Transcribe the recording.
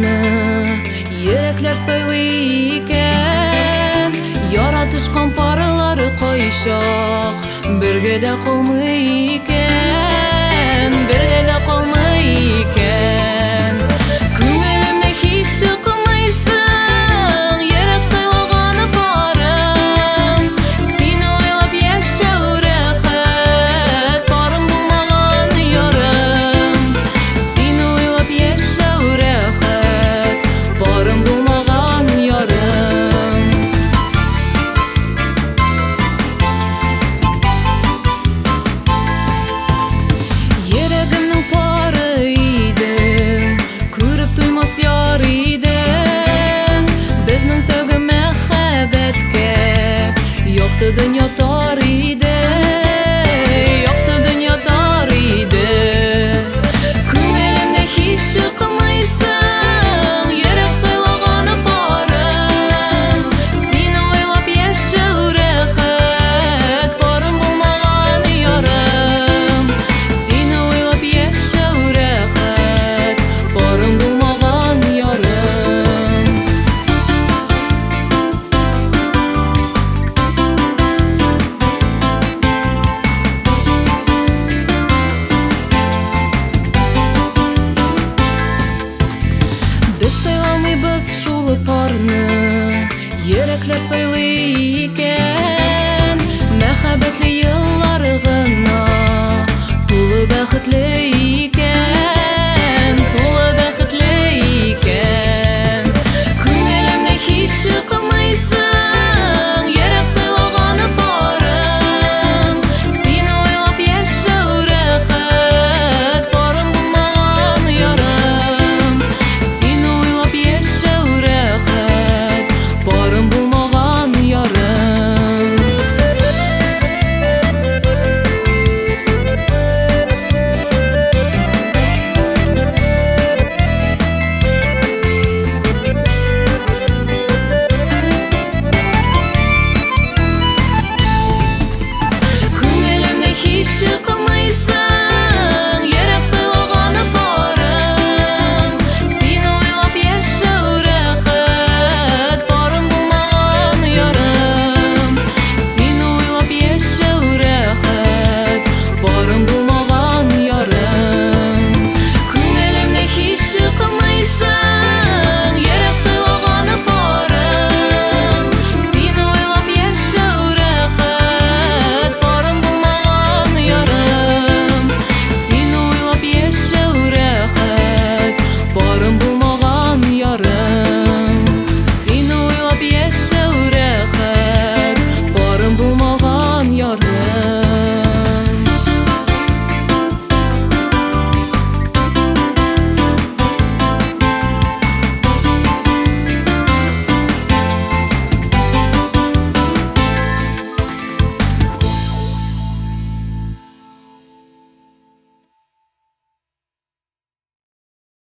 парны йөрәкләр сайлый икән. Яратышкан парлары кайчак бергә дә калмый икән, бергә дә калмый икән. Күңелемне һич чыкмыйсың, йөрәк сайлаганы парым. Сине уйлап яшәү рәхәт, парым булмаган ярым. Сине уйлап яшәү рәхәт, парым булмаган ярым. Йөрәгемнең пары идең, күреп туймас яр идең. Безнең тәүге мәхәббәткә якты дөнья тар иде, якты дөнья тар иде. Күңелемне һич чыкмыйсың, йөрәк сайлаганы парым. Сине уйлап яшәү рәхәт, парым булмаган ярым. Сине уйлап яшәү рәхәт, парым булмаган ярым. Без сайламыйбыз шул парны, йөрәкләр сайлый икән. Мәхәббәтле еллар гына, тулы бәхетле икән.